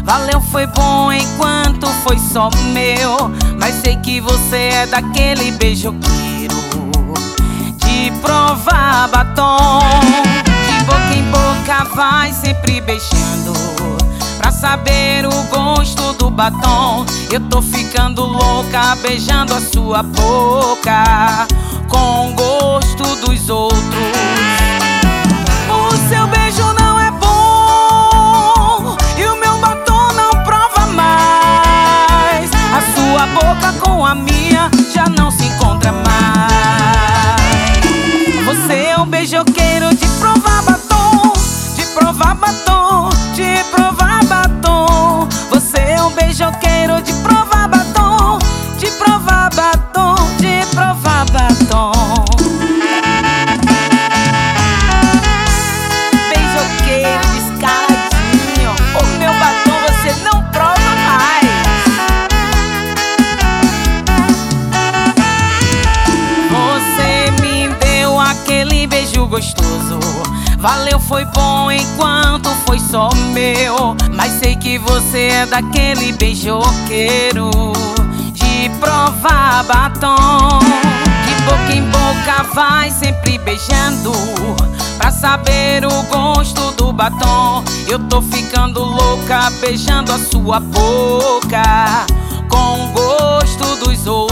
Valeu, foi bom enquanto foi só meu, mas sei que você é daquele beijoqueiro de provar batom. De boca em boca vai sempre beijando pra saber o gosto do batom. Eu tô ficando louca beijando a sua boca com o gosto dos outros. O seu beijo não é bom e o meu batom não prova mais. A sua boca com a minha já não se encontra mais. Você é um beijoqueiro de provar batom, de provar batom, de provar batom. Você é um beijoqueiro de provar batom, de provar batom, de provar batom. Beijoqueiro descaradinho, o meu batom você não prova mais. Você me deu aquele beijo gostoso, valeu, foi bom enquanto foi só meu, mas sei que você é daquele beijoqueiro de provar batom. De boca em boca vai sempre beijando pra saber o gosto do batom. Eu tô ficando louca beijando a sua boca com o gosto dos outros.